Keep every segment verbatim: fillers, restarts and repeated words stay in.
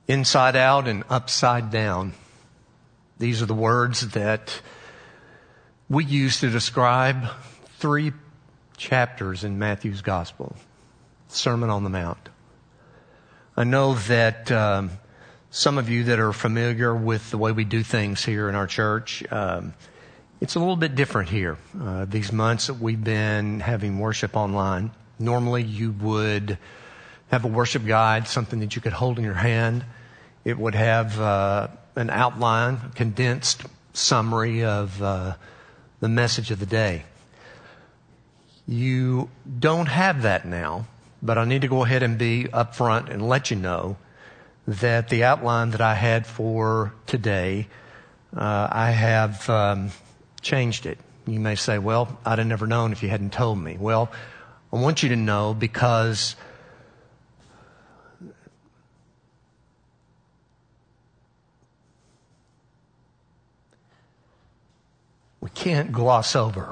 Inside out and upside down. These are the words that we use to describe three chapters in Matthew's Gospel, Sermon on the Mount. I know that um, some of you that are familiar with the way we do things here in our church, um, it's a little bit different here. Uh, these months that we've been having worship online, normally you would have a worship guide, something that you could hold in your hand. It would have uh, an outline, a condensed summary of uh, the message of the day. You don't have that now, but I need to go ahead and be upfront and let you know that the outline that I had for today, uh, I have um, changed it. You may say, well, I'd have never known if you hadn't told me. Well, I want you to know because we can't gloss over.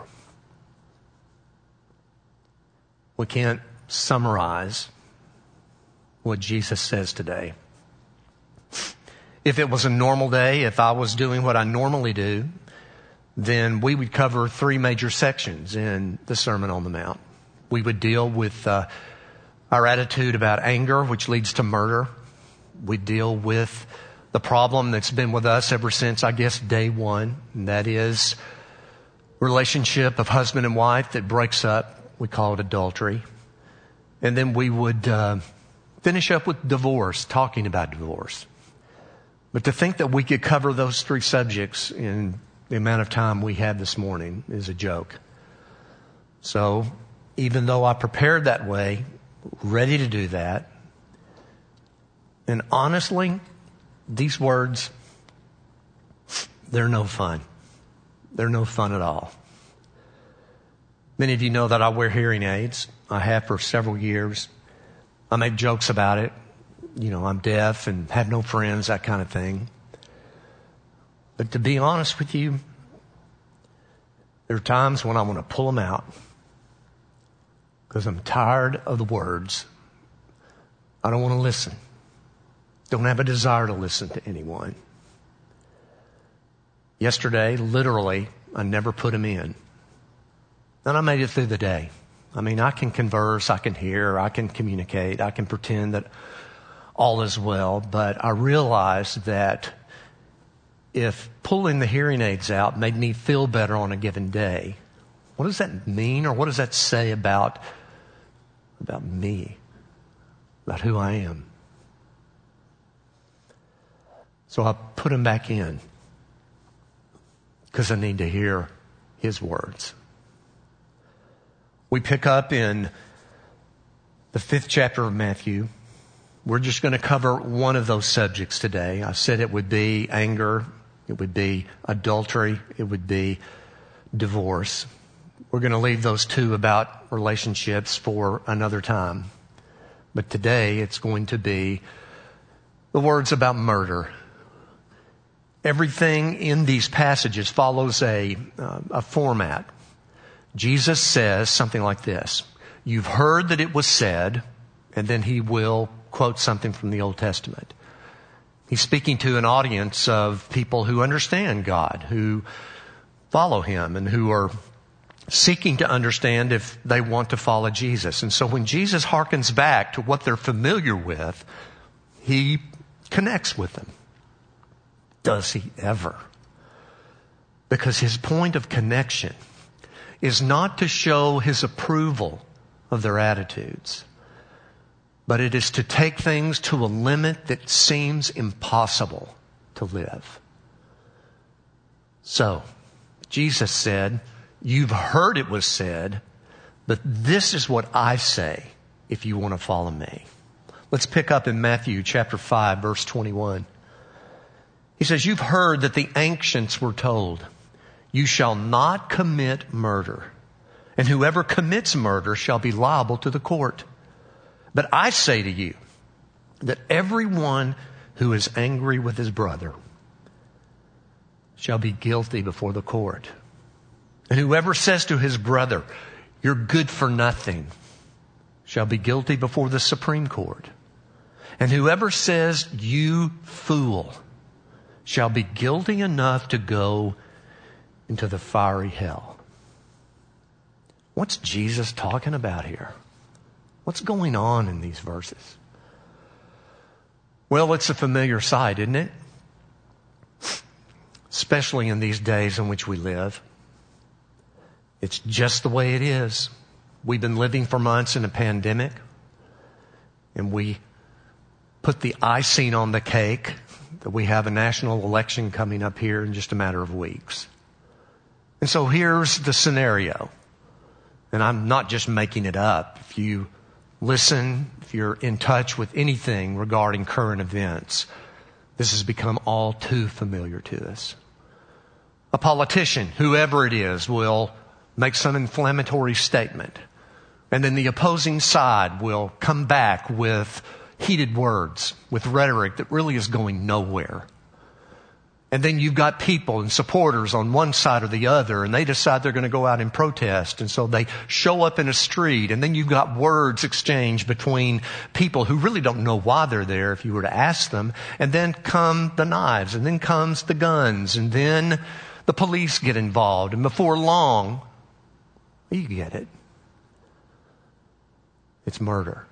We can't summarize what Jesus says today. If it was a normal day, if I was doing what I normally do, then we would cover three major sections in the Sermon on the Mount. We would deal with uh, our attitude about anger, which leads to murder. We'd deal with the problem that's been with us ever since, I guess, day one, and that is relationship of husband and wife that breaks up. We call it adultery. And then we would uh, finish up with divorce, talking about divorce. But to think that we could cover those three subjects in the amount of time we had this morning is a joke. So even though I prepared that way, ready to do that, and honestly, these words, they're no fun. They're no fun at all. Many of you know that I wear hearing aids. I have for several years. I make jokes about it. You know, I'm deaf and have no friends, that kind of thing. But to be honest with you, there are times when I want to pull them out because I'm tired of the words. I don't want to listen. Don't have a desire to listen to anyone. Yesterday, literally, I never put them in. And I made it through the day. I mean, I can converse, I can hear, I can communicate, I can pretend that all is well, but I realized that if pulling the hearing aids out made me feel better on a given day, what does that mean, or what does that say about, about me, about who I am? So I put them back in because I need to hear His words. We pick up in the fifth chapter of Matthew. We're just going to cover one of those subjects today. I said it would be anger, it would be adultery, it would be divorce. We're going to leave those two about relationships for another time. But today it's going to be the words about murder. Everything in these passages follows a, uh, a format. Jesus says something like this. You've heard that it was said, and then he will quote something from the Old Testament. He's speaking to an audience of people who understand God, who follow Him, and who are seeking to understand if they want to follow Jesus. And so when Jesus harkens back to what they're familiar with, He connects with them. Does He ever? Because His point of connection is not to show His approval of their attitudes, but it is to take things to a limit that seems impossible to live. So, Jesus said, you've heard it was said, but this is what I say if you want to follow me. Let's pick up in Matthew chapter five, verse twenty-one. He says, you've heard that the ancients were told, you shall not commit murder, and whoever commits murder shall be liable to the court. But I say to you that everyone who is angry with his brother shall be guilty before the court. And whoever says to his brother, you're good for nothing, shall be guilty before the Supreme Court. And whoever says, you fool, shall be guilty enough to go into the fiery hell. What's Jesus talking about here? What's going on in these verses? Well, it's a familiar sight, isn't it? Especially in these days in which we live. It's just the way it is. We've been living for months in a pandemic, and we put the icing on the cake that we have a national election coming up here in just a matter of weeks. And so here's the scenario. And I'm not just making it up. If you listen, if you're in touch with anything regarding current events, this has become all too familiar to us. A politician, whoever it is, will make some inflammatory statement. And then the opposing side will come back with heated words, with rhetoric that really is going nowhere. And then you've got people and supporters on one side or the other, and they decide they're going to go out and protest. And so they show up in a street, and then you've got words exchanged between people who really don't know why they're there if you were to ask them. And then come the knives, and then comes the guns, and then the police get involved. And before long, you get it. It's murder.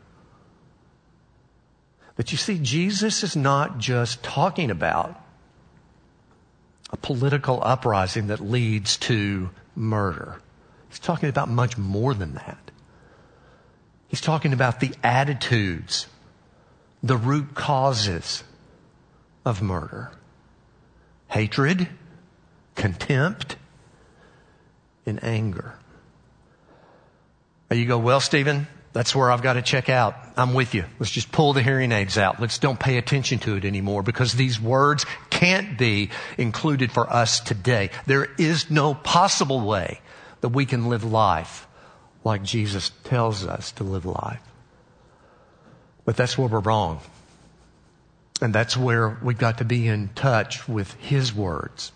But you see, Jesus is not just talking about a political uprising that leads to murder. He's talking about much more than that. He's talking about the attitudes, the root causes of murder. Hatred, contempt, and anger. Now you go, well, Stephen, that's where I've got to check out. I'm with you. Let's just pull the hearing aids out. Let's don't pay attention to it anymore, because these words can't be included for us today. There is no possible way that we can live life like Jesus tells us to live life. But that's where we're wrong. And that's where we've got to be in touch with His words.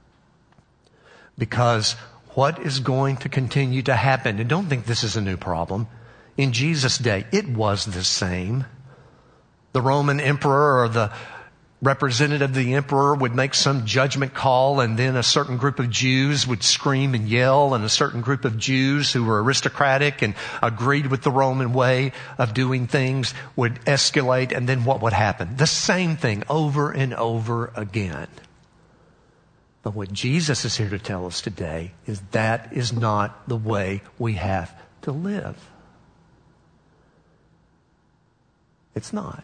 Because what is going to continue to happen, and don't think this is a new problem, in Jesus' day, it was the same. The Roman emperor or the representative of the emperor would make some judgment call, and then a certain group of Jews would scream and yell, and a certain group of Jews who were aristocratic and agreed with the Roman way of doing things would escalate, and then what would happen? The same thing over and over again. But what Jesus is here to tell us today is that is not the way we have to live. It's not.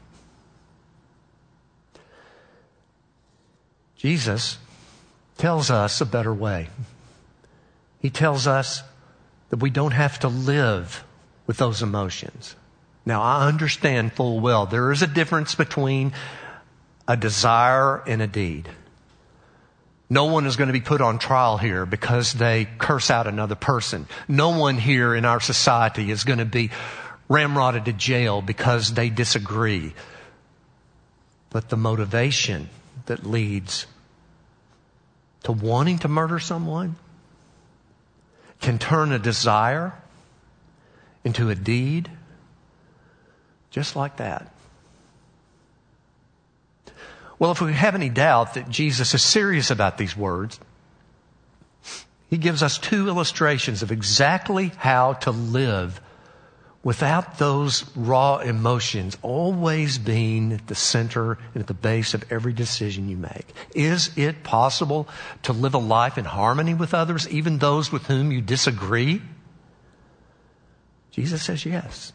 Jesus tells us a better way. He tells us that we don't have to live with those emotions. Now, I understand full well there is a difference between a desire and a deed. No one is going to be put on trial here because they curse out another person. No one here in our society is going to be ramrodded to jail because they disagree. But the motivation that leads to wanting to murder someone can turn a desire into a deed just like that. Well, if we have any doubt that Jesus is serious about these words, He gives us two illustrations of exactly how to live without those raw emotions always being at the center and at the base of every decision you make. Is it possible to live a life in harmony with others, even those with whom you disagree? Jesus says yes.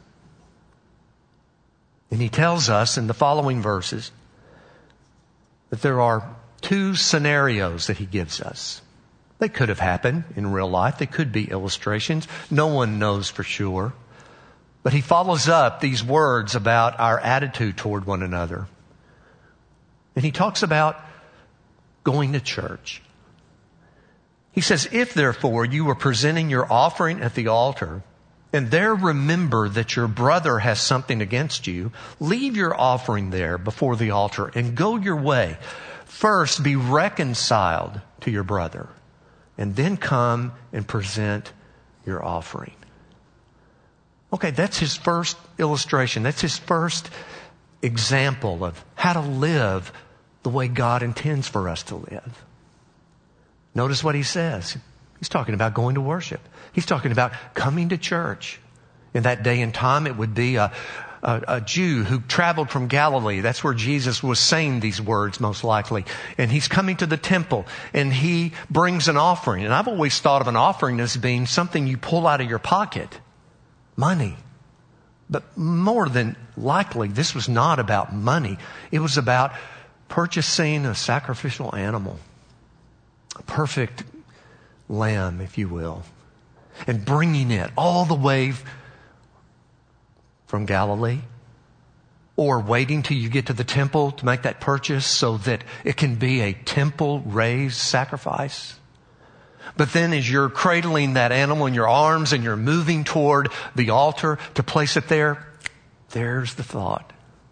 And He tells us in the following verses that there are two scenarios that He gives us. They could have happened in real life. They could be illustrations. No one knows for sure. But He follows up these words about our attitude toward one another. And He talks about going to church. He says, if therefore you are presenting your offering at the altar, and there remember that your brother has something against you, leave your offering there before the altar and go your way. First be reconciled to your brother, and then come and present your offering. Okay, that's His first illustration. That's His first example of how to live the way God intends for us to live. Notice what he says. He's talking about going to worship. He's talking about coming to church. In that day and time, it would be a, a, a Jew who traveled from Galilee. That's where Jesus was saying these words, most likely. And he's coming to the temple, and he brings an offering. And I've always thought of an offering as being something you pull out of your pocket. Money. But more than likely, this was not about money. It was about purchasing a sacrificial animal. A perfect lamb, if you will. And bringing it all the way from Galilee, or waiting till you get to the temple to make that purchase so that it can be a temple-raised sacrifice. But then as you're cradling that animal in your arms and you're moving toward the altar to place it there, there's the thought.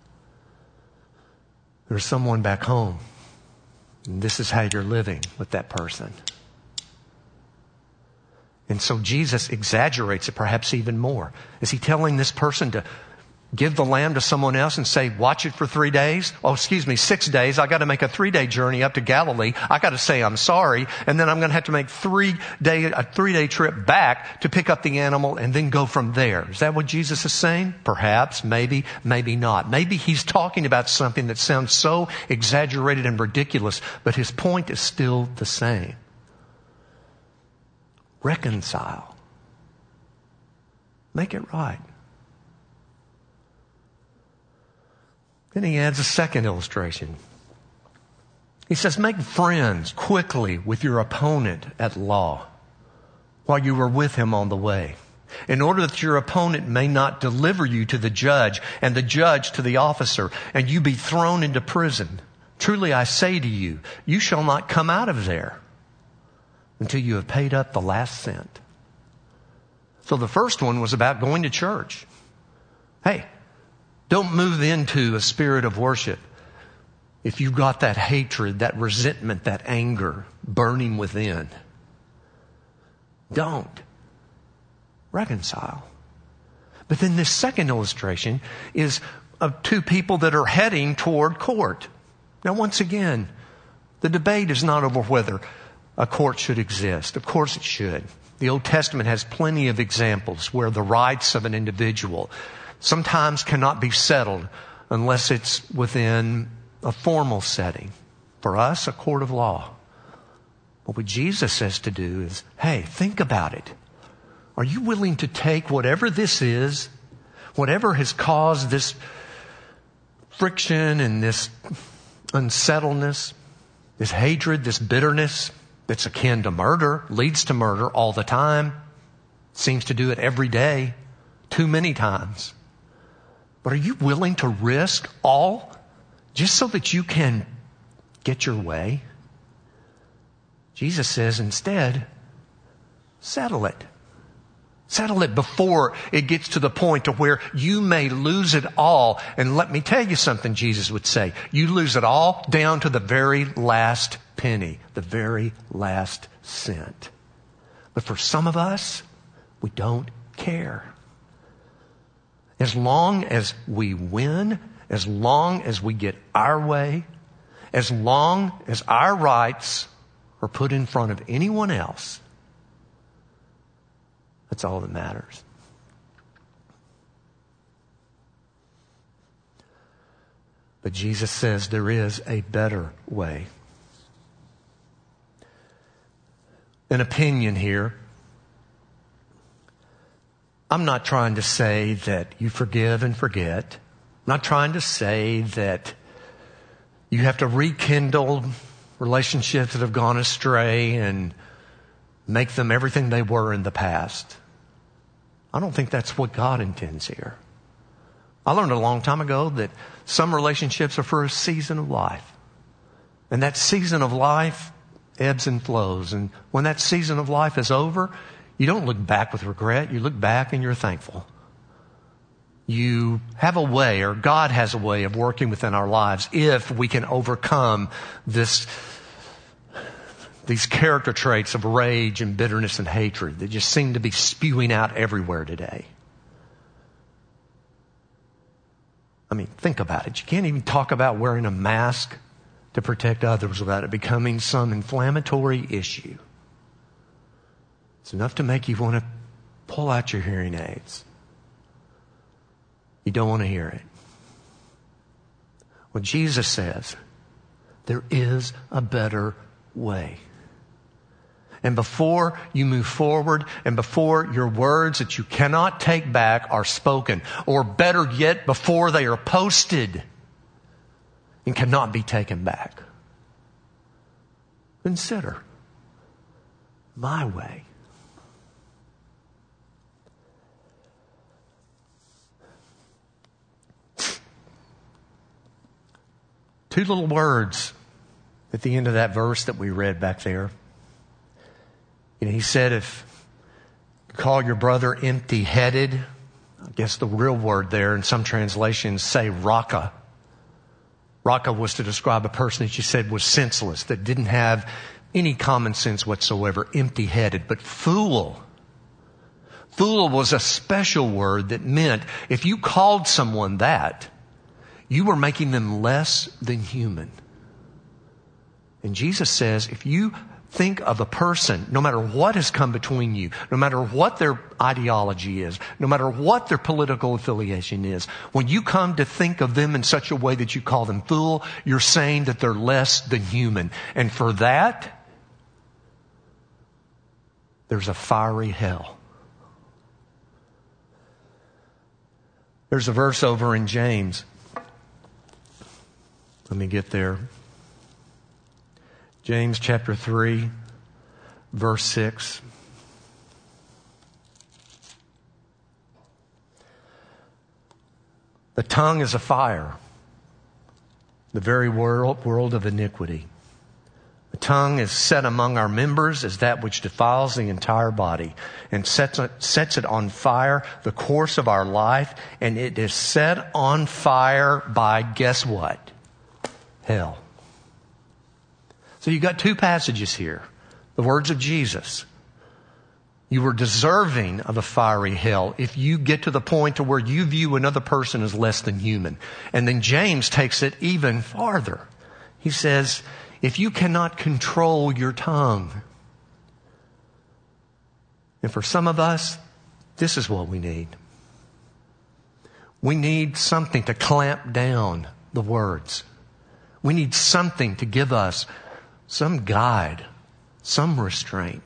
There's someone back home, and this is how you're living with that person. And so Jesus exaggerates it perhaps even more. Is he telling this person to give the lamb to someone else and say, watch it for three days? Oh, excuse me, six days. I got to make a three-day journey up to Galilee. I got to say I'm sorry. And then I'm going to have to make three day, a three-day trip back to pick up the animal and then go from there. Is that what Jesus is saying? Perhaps, maybe, maybe not. Maybe he's talking about something that sounds so exaggerated and ridiculous, but his point is still the same. Reconcile. Make it right. Then he adds a second illustration. He says, make friends quickly with your opponent at law while you are with him on the way, in order that your opponent may not deliver you to the judge and the judge to the officer, and you be thrown into prison. Truly I say to you, you shall not come out of there until you have paid up the last cent. So the first one was about going to church. Hey, don't move into a spirit of worship if you've got that hatred, that resentment, that anger burning within. Don't. Reconcile. But then this second illustration is of two people that are heading toward court. Now, once again, the debate is not over whether a court should exist. Of course it should. The Old Testament has plenty of examples where the rights of an individual sometimes cannot be settled unless it's within a formal setting. For us, a court of law. But what Jesus says to do is, hey, think about it. Are you willing to take whatever this is, whatever has caused this friction and this unsettledness, this hatred, this bitterness, that's akin to murder, leads to murder all the time, seems to do it every day, too many times. But are you willing to risk all just so that you can get your way? Jesus says instead, settle it. Settle it before it gets to the point to where you may lose it all. And let me tell you something, Jesus would say. You lose it all down to the very last penny, the very last cent. But for some of us, we don't care. As long as we win, as long as we get our way, as long as our rights are put in front of anyone else, that's all that matters. But Jesus says there is a better way. An opinion here. I'm not trying to say that you forgive and forget. I'm not trying to say that you have to rekindle relationships that have gone astray and make them everything they were in the past. I don't think that's what God intends here. I learned a long time ago that some relationships are for a season of life. And that season of life ebbs and flows. And when that season of life is over, you don't look back with regret. You look back and you're thankful. You have a way, or God has a way of working within our lives if we can overcome this, these character traits of rage and bitterness and hatred that just seem to be spewing out everywhere today. I mean, think about it. You can't even talk about wearing a mask to protect others without it becoming some inflammatory issue. It's enough to make you want to pull out your hearing aids. You don't want to hear it. Well, Jesus says, there is a better way. And before you move forward, and before your words that you cannot take back are spoken, or better yet, before they are posted and cannot be taken back, consider my way. Two little words at the end of that verse that we read back there. You know, he said, if you call your brother empty-headed, I guess the real word there in some translations say raka. Raka was to describe a person that you said was senseless, that didn't have any common sense whatsoever, empty-headed. But fool, fool was a special word that meant if you called someone that, you were making them less than human. And Jesus says, if you think of a person, no matter what has come between you, no matter what their ideology is, no matter what their political affiliation is, when you come to think of them in such a way that you call them fool, you're saying that they're less than human. And for that, there's a fiery hell. There's a verse over in James. Let me get there. James chapter three, verse six. The tongue is a fire, the very world, world of iniquity. The tongue is set among our members as that which defiles the entire body and sets it, sets it on fire, the course of our life, and it is set on fire by, guess what? Hell. So you got two passages here. The words of Jesus. You were deserving of a fiery hell if you get to the point to where you view another person as less than human. And then James takes it even farther. He says, if you cannot control your tongue, and for some of us, this is what we need. We need something to clamp down the words. We need something to give us some guide, some restraint.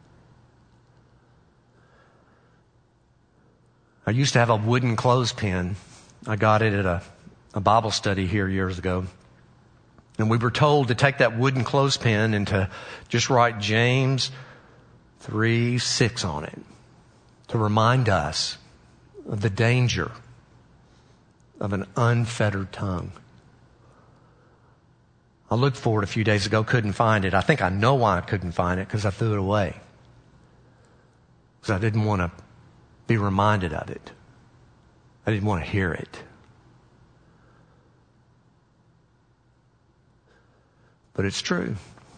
I used to have a wooden clothespin. I got it at a, a Bible study here years ago. And we were told to take that wooden clothespin and to just write James three six on it to remind us of the danger of an unfettered tongue. I looked for it a few days ago, couldn't find it. I think I know why I couldn't find it, because I threw it away. Because I didn't want to be reminded of it. I didn't want to hear it. But it's true.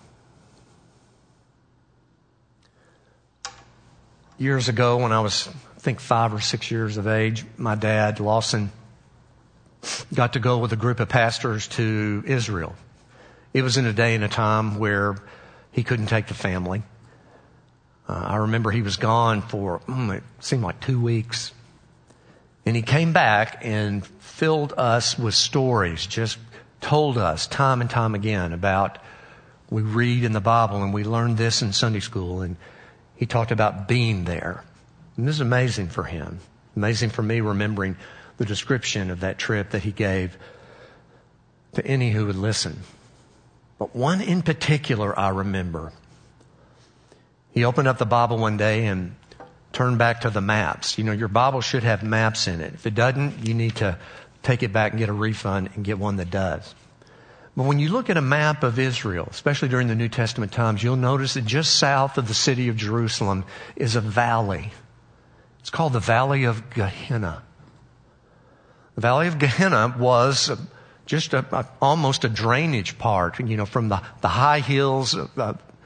Years ago, when I was, I think, five or six years of age, my dad, Lawson, got to go with a group of pastors to Israel. It was in a day and a time where he couldn't take the family. Uh, I remember he was gone for, mm, it seemed like two weeks. And he came back and filled us with stories, just told us time and time again about, we read in the Bible and we learned this in Sunday school. And he talked about being there. And this is amazing for him. Amazing for me, remembering the description of that trip that he gave to any who would listen. But one in particular I remember. He opened up the Bible one day and turned back to the maps. You know, your Bible should have maps in it. If it doesn't, you need to take it back and get a refund and get one that does. But when you look at a map of Israel, especially during the New Testament times, you'll notice that just south of the city of Jerusalem is a valley. It's called the Valley of Gehenna. The Valley of Gehenna was just a, a, almost a drainage part, you know, from the, the high hills of,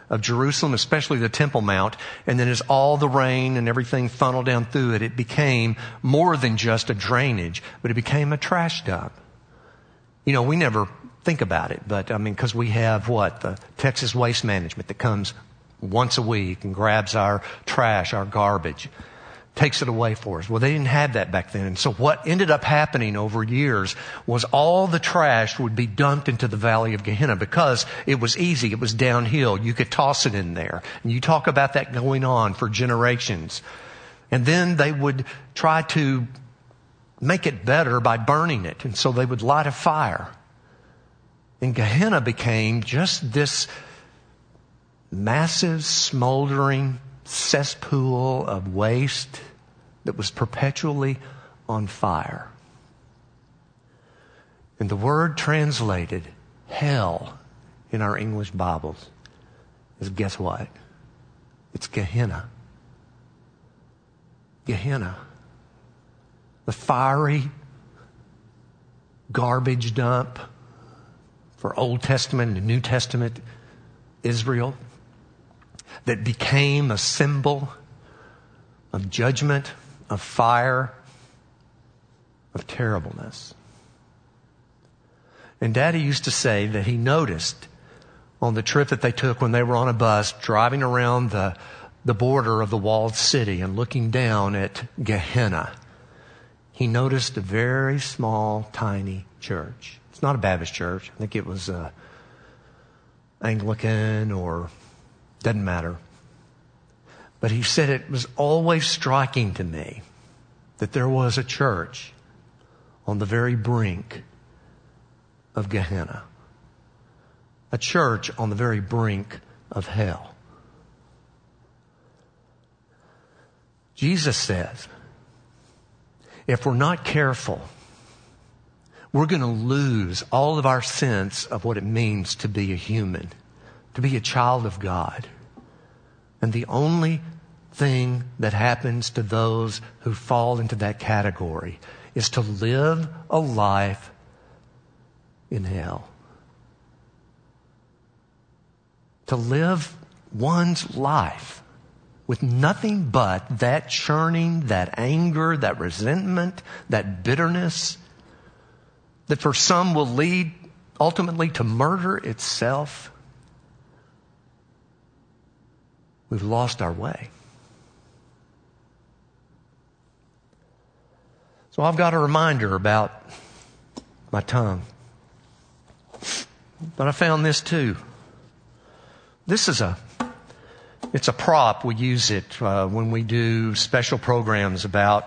of Jerusalem, especially the Temple Mount. And then as all the rain and everything funneled down through it, it became more than just a drainage, but it became a trash dump. You know, we never think about it, but I mean, because we have what? The Texas Waste Management that comes once a week and grabs our trash, our garbage, takes it away for us. Well, they didn't have that back then. And so what ended up happening over years was all the trash would be dumped into the Valley of Gehenna because it was easy. It was downhill. You could toss it in there. And you talk about that going on for generations. And then they would try to make it better by burning it. And so they would light a fire. And Gehenna became just this massive, smoldering cesspool of waste that was perpetually on fire. And the word translated hell in our English Bibles is, guess what? It's Gehenna. Gehenna. The fiery garbage dump for Old Testament and New Testament Israel that became a symbol of judgment, of fire, of terribleness. And Daddy used to say that he noticed on the trip that they took when they were on a bus driving around the, the border of the walled city and looking down at Gehenna, he noticed a very small, tiny church. It's not a Baptist church. I think it was uh, Anglican or doesn't matter. But he said it was always striking to me that there was a church on the very brink of Gehenna. A church on the very brink of hell. Jesus says, if we're not careful, we're going to lose all of our sense of what it means to be a human, to be a child of God. And the only thing that happens to those who fall into that category is to live a life in hell. To live one's life with nothing but that churning, that anger, that resentment, that bitterness that for some will lead ultimately to murder itself. We've lost our way. So I've got a reminder about my tongue. But I found this too. This is a, it's a prop. We use it uh, when we do special programs about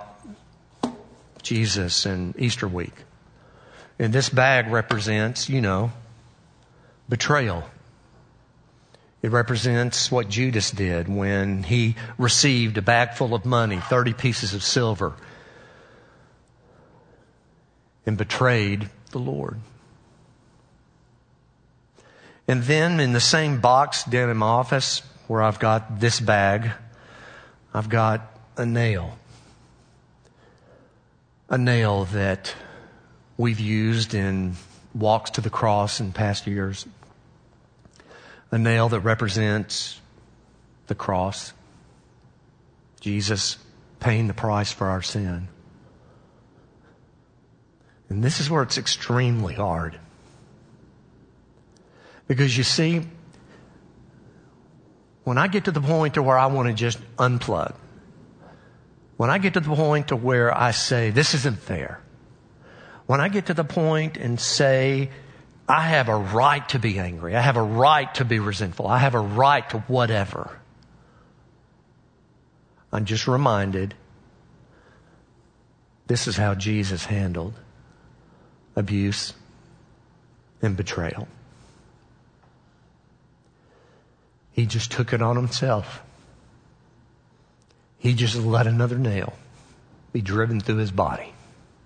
Jesus and Easter week. And this bag represents, you know, betrayal. It represents what Judas did when he received a bag full of money, thirty pieces of silver, and betrayed the Lord. And then in the same box down in my office where I've got this bag, I've got a nail. A nail that we've used in walks to the cross in past years. A nail that represents the cross. Jesus paying the price for our sin. And this is where it's extremely hard. Because you see, when I get to the point to where I want to just unplug, when I get to the point to where I say, this isn't fair, when I get to the point and say, I have a right to be angry, I have a right to be resentful, I have a right to whatever, I'm just reminded this is how Jesus handled abuse and betrayal. He just took it on himself. He just let another nail be driven through his body.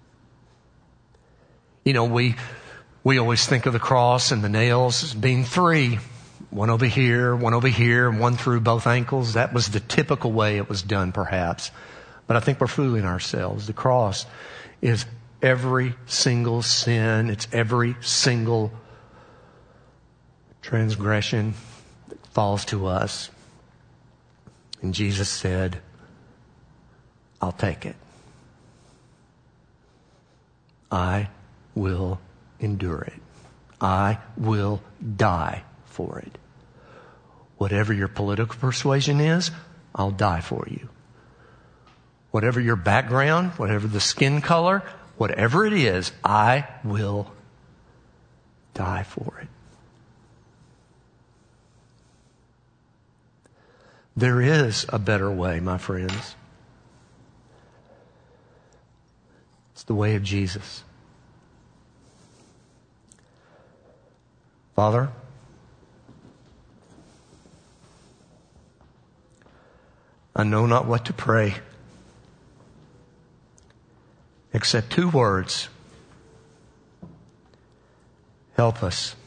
You know, we we always think of the cross and the nails as being three. One over here, one over here, and one through both ankles. That was the typical way it was done, perhaps. But I think we're fooling ourselves. The cross is every single sin. It's every single transgression falls to us. And Jesus said, I'll take it. I will endure it. I will die for it. Whatever your political persuasion is, I'll die for you. Whatever your background, whatever the skin color, whatever it is, I will die for it. There is a better way, my friends. It's the way of Jesus. Father, I know not what to pray except two words. Help us.